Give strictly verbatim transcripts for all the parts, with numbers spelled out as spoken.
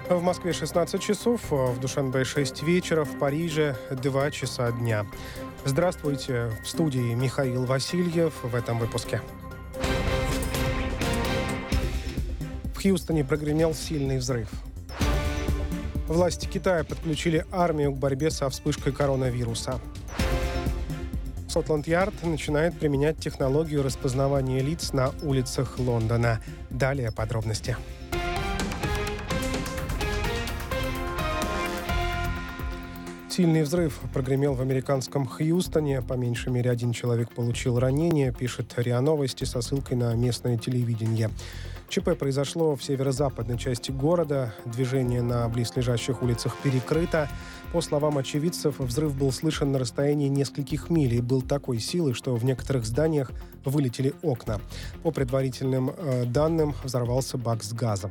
В Москве шестнадцать часов, в Душанбе шесть вечера, в Париже два часа дня. Здравствуйте, в студии Михаил Васильев в этом выпуске. В Хьюстоне прогремел сильный взрыв. Власти Китая подключили армию к борьбе со вспышкой коронавируса. Скотланд-Ярд начинает применять технологию распознавания лиц на улицах Лондона. Далее подробности. Сильный взрыв прогремел в американском Хьюстоне. По меньшей мере один человек получил ранение, пишет РИА Новости со ссылкой на местное телевидение. ЧП произошло в северо-западной части города. Движение на близлежащих улицах перекрыто. По словам очевидцев, взрыв был слышен на расстоянии нескольких миль и был такой силы, что в некоторых зданиях вылетели окна. По предварительным э, данным, взорвался бак с газом.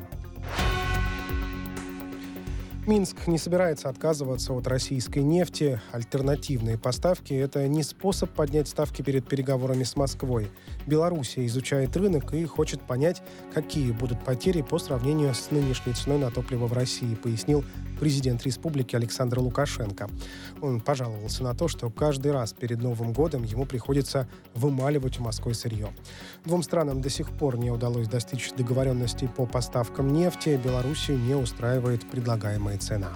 Минск не собирается отказываться от российской нефти. Альтернативные поставки – это не способ поднять ставки перед переговорами с Москвой. Белоруссия изучает рынок и хочет понять, какие будут потери по сравнению с нынешней ценой на топливо в России, пояснил президент республики Александр Лукашенко. Он пожаловался на то, что каждый раз перед Новым годом ему приходится вымаливать у Москвы сырье. Двум странам до сих пор не удалось достичь договоренности по поставкам нефти. Белоруссию не устраивает предлагаемая цена.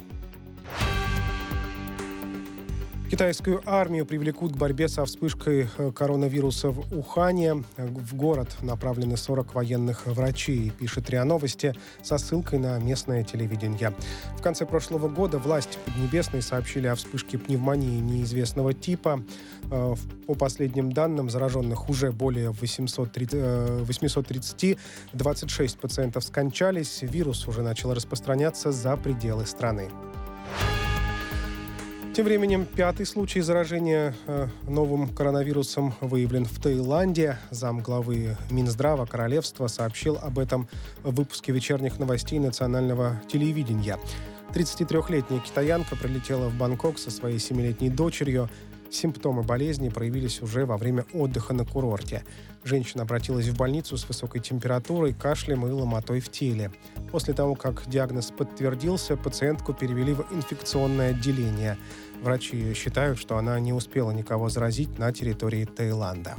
Китайскую армию привлекут к борьбе со вспышкой коронавируса в Ухане. В город направлены сорок военных врачей, пишет РИА Новости со ссылкой на местное телевидение. В конце прошлого года власти Поднебесной сообщили о вспышке пневмонии неизвестного типа. По последним данным, зараженных уже более восемьсот тридцать, двадцать шесть пациентов скончались. Вирус уже начал распространяться за пределы страны. Тем временем пятый случай заражения э, новым коронавирусом выявлен в Таиланде. Замглавы Минздрава королевства сообщил об этом в выпуске вечерних новостей национального телевидения. тридцатитрёхлетняя китаянка прилетела в Бангкок со своей семилетней дочерью. Симптомы болезни проявились уже во время отдыха на курорте. Женщина обратилась в больницу с высокой температурой, кашлем и ломотой в теле. После того, как диагноз подтвердился, пациентку перевели в инфекционное отделение. Врачи считают, что она не успела никого заразить на территории Таиланда.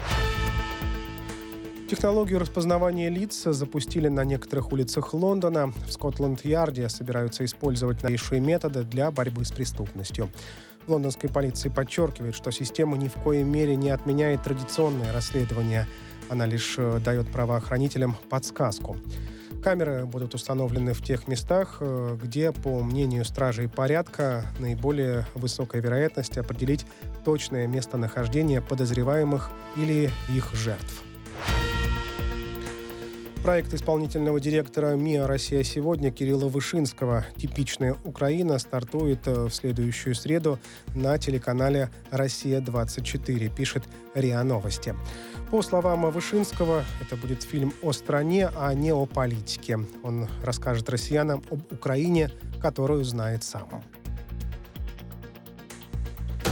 Технологию распознавания лиц запустили на некоторых улицах Лондона. В Скотланд-Ярде собираются использовать новейшие методы для борьбы с преступностью. В лондонской полиции подчеркивает, что система ни в коей мере не отменяет традиционное расследование. Она лишь дает правоохранителям подсказку. Камеры будут установлены в тех местах, где, по мнению стражей порядка, наиболее высокая вероятность определить точное местонахождение подозреваемых или их жертв. Проект исполнительного директора МИА «Россия сегодня» Кирилла Вышинского «Типичная Украина» стартует в следующую среду на телеканале «Россия-двадцать четыре», пишет РИА Новости. По словам Вышинского, это будет фильм о стране, а не о политике. Он расскажет россиянам об Украине, которую знает сам.